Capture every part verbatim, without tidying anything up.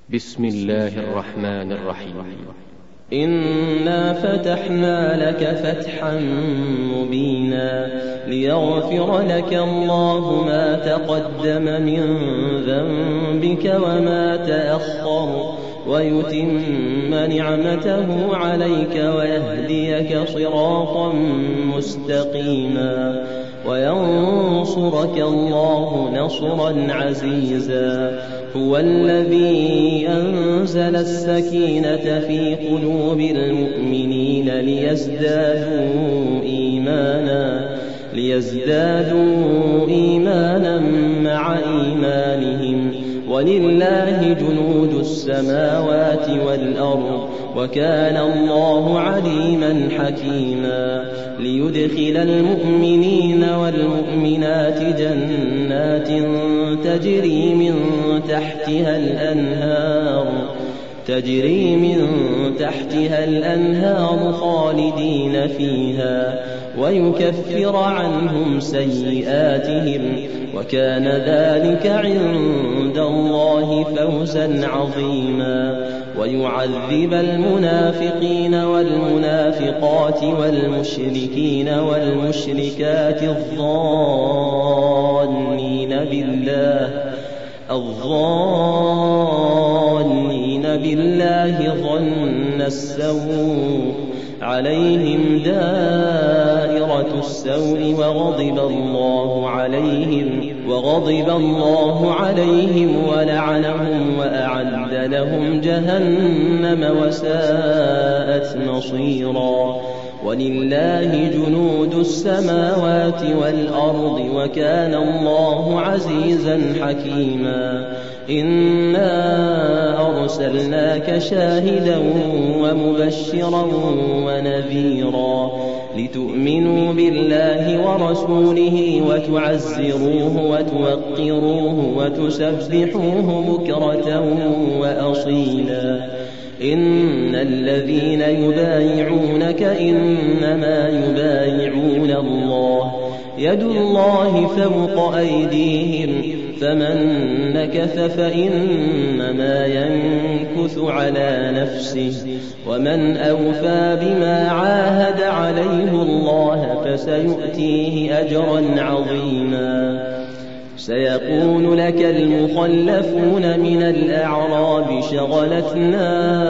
بسم الله الرحمن الرحيم. إنا فتحنا لك فتحا مبينا ليغفر لك الله ما تقدم من ذنبك وما تأخر ويتم نعمته عليك ويهديك صراطا مستقيما وينصرك الله نصرا عزيزا. هو الذي أنزل السكينة في قلوب المؤمنين ليزدادوا إيمانا ليزدادوا إيمانا مع إيمانهم ولله جنود السماوات والأرض وكان الله عليما حكيما. ليدخل المؤمنين والمؤمنات جنات تجري من تحتها الأنهار تجري من تحتها الأنهار خالدين فيها ويكفر عنهم سيئاتهم وكان ذلك عند الله فوزا عظيما. ويعذب المنافقين والمنافقات والمشركين والمشركات الظانين بالله الظانين بالله ظن السوء عليهم دائرة السوء وغضب الله عليهم وغضب الله عليهم ولعنهم وأعد لهم جهنم وساءت مصيرا. ولله جنود السماوات والأرض وكان الله عزيزا حكيما. إنا أرسلناك شاهدا ومبشرا ونذيرا لتؤمنوا بالله ورسوله وتعزروه وتوقروه وتسبحوه بكرة وأصيلا. إن الذين يبايعونك إنما يبايعون الله يد الله فوق أيديهم فمن نكث فإنما ينكث على نفسه ومن أوفى بما عاهد عليه الله فسيؤتيه أجرا عظيما. سيقول لك المخلفون من الأعراب شغلتنا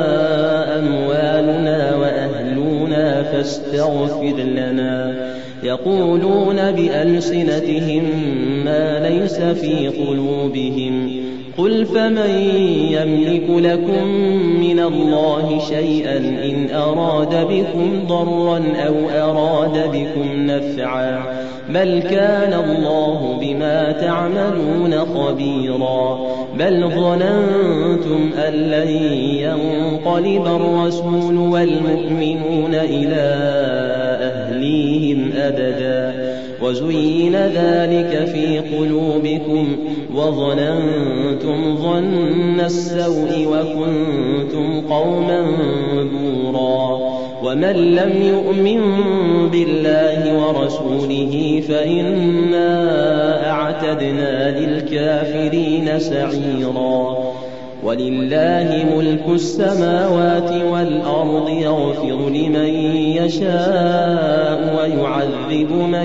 أموالنا وأهلنا فاستغفر لنا يقولون بألسنتهم ما ليس في قلوبهم قل فمن يملك لكم من الله شيئا إن أراد بكم ضرا أو أراد بكم نفعا بل كان الله بما تعملون خبيرا. بل ظننتم أن لن ينقلب الرسول والمؤمنون إلى أهليهم أبدا وزين ذلك في قلوبكم وظننتم ظن السوء وكنتم قوما بورا. ومن لم يؤمن بالله ورسوله فإنا أعتدنا للكافرين سعيرا. ولله ملك السماوات والأرض يغفر لمن يشاء ويعذب من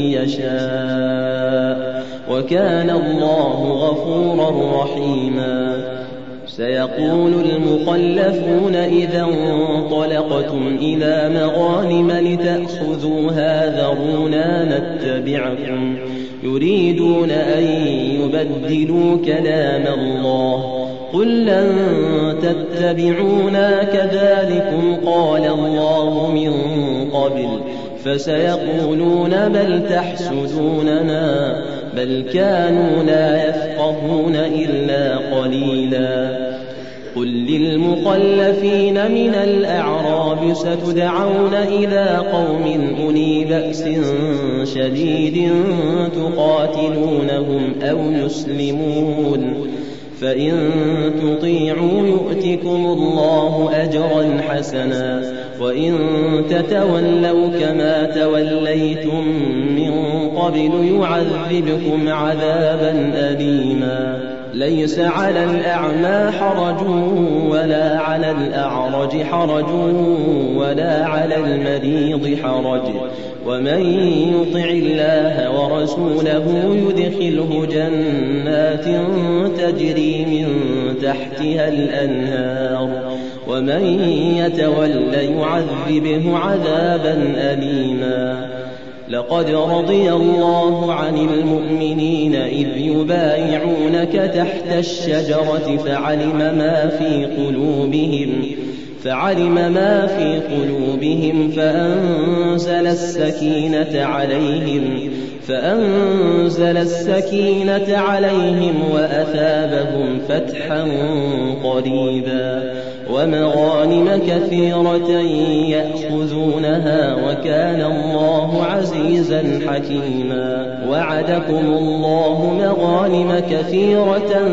يشاء وكان الله غفورا رحيما. سيقول المخلفون إذا انطلقتم إلى مغانم لتأخذوها ذرونا نتبعكم يريدون أن يبدلوا كلام الله قل لن تتبعونا كذلكم قال الله من قبل فسيقولون بل تحسدوننا بل كانوا لا يفقهون إلا قليلا. قل للمخلفين من الأعراب ستدعون إلى قوم أولي بأس شديد تقاتلونهم أو يسلمون فإن تطيعوا يؤتكم الله أجرا حسنا وإن تتولوا كما توليتم من قبل يعذبكم عذابا أليما. ليس على الأعمى حرج ولا على الأعرج حرج ولا على المريض حرج ومن يطع الله ورسوله يدخله جنات تجري من تحتها الأنهار ومن يتول يعذبه عذابا أليما. لقد رضي الله عن المؤمنين إذ يبايعونك تحت الشجرة فعلم ما في قلوبهم فعلم ما في قلوبهم فأنزل السكينة عليهم فأنزل السكينة عليهم وأثابهم فتحا قريبا ومغانم كثيرة يأخذونها وكان الله عزيزا حكيما. وعدكم الله مغانم كثيرة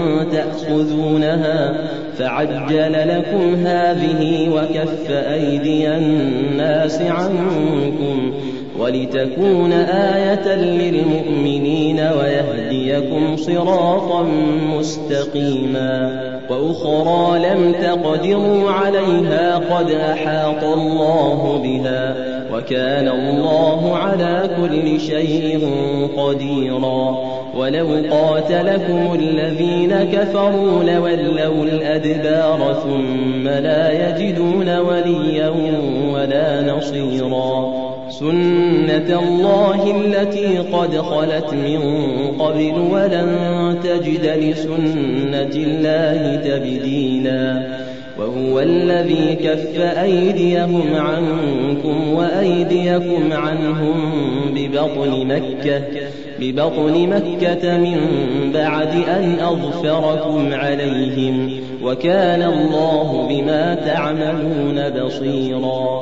تأخذونها فعجل لكم هذه وكف أيدي الناس عنكم ولتكون آية للمؤمنين ويهديكم صراطا مستقيما. وأخرى لم تقدروا عليها قد أحاط الله بها وكان الله على كل شيء قديرا. ولو قاتلكم الذين كفروا لولوا الأدبار ثم لا يجدون وليا ولا نصيرا. سنة الله التي قد خلت من قبل ولن تجد لسنة الله تبديلا. وهو الذي كف أيديهم عنكم وأيديكم عنهم ببطن مكة ببطن مكة من بعد أن أظفركم عليهم وكان الله بما تعملون بصيرا.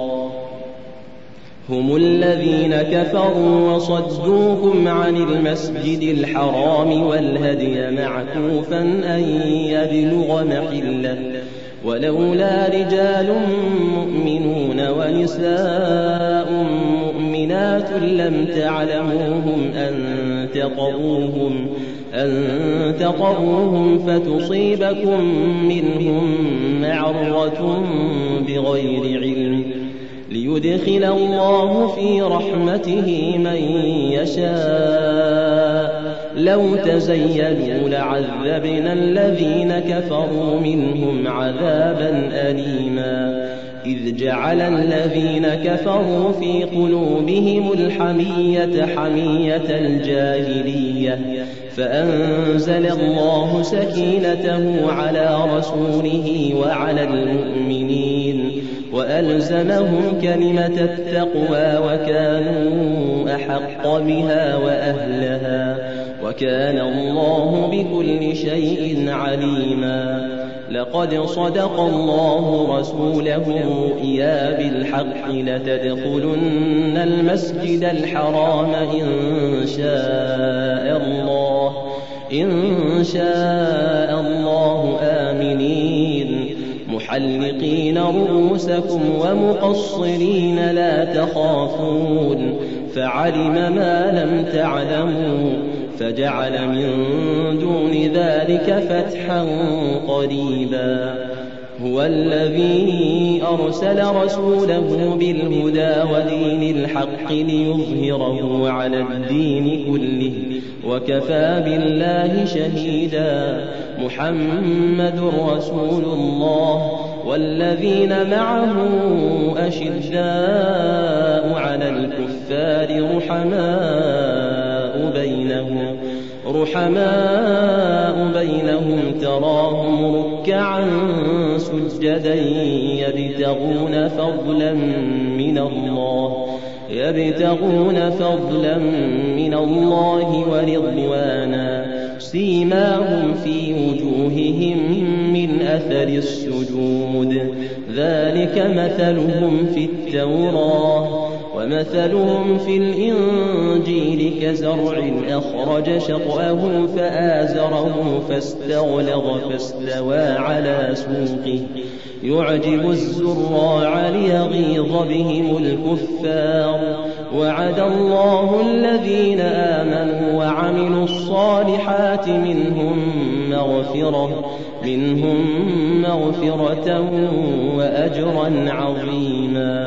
هم الذين كفروا وصدوكم عن المسجد الحرام والهدي معكوفا أن يبلغ محله ولولا رجال مؤمنون ونساء مؤمنات لم تعلموهم أن تطؤوهم أن تطؤوهم فتصيبكم منهم معرة بغير علم ليدخل الله في رحمته من يشاء. لو تزيلوا لعذبنا الذين كفروا منهم عذابا أليما. إذ جعل الذين كفروا في قلوبهم الحمية حمية الجاهلية فأنزل الله سكينته على رسوله وعلى المؤمنين وألزمهم كلمة التقوى وكانوا أحق بها وأهلها وكان الله بكل شيء عليما. لقد صدق الله رسوله الرؤيا بالحق لتدخلن المسجد الحرام إن شاء الله إن شاء الله آمنين محلقين رؤوسكم ومقصرين لا تخافون فعلم ما لم تعلموا فجعل من دون ذلك فتحا قريبا. هو الذي أرسل رسوله بالهدى ودين الحق ليظهره على الدين كله وكفى بالله شهيدا. محمد رسول الله والذين معه أشداء على الكفار رحماء بينهم رحماء بينهم تراهم ركعا سجدا يبتغون فضلا من الله يبتغون فضلا من الله ورضوانا سيماهم في وجوههم من أثر السجود ذلك مثلهم في التوراة ومثلهم في الإنجيل كزرع أخرج شطأه فآزره فاستغلظ فاستوى على سوقه يعجب الزراع ليغيظ بهم الكفار وعد الله الذين آمنوا وعملوا الصالحات منهم مغفرة منهم مغفرة وأجرا عظيما.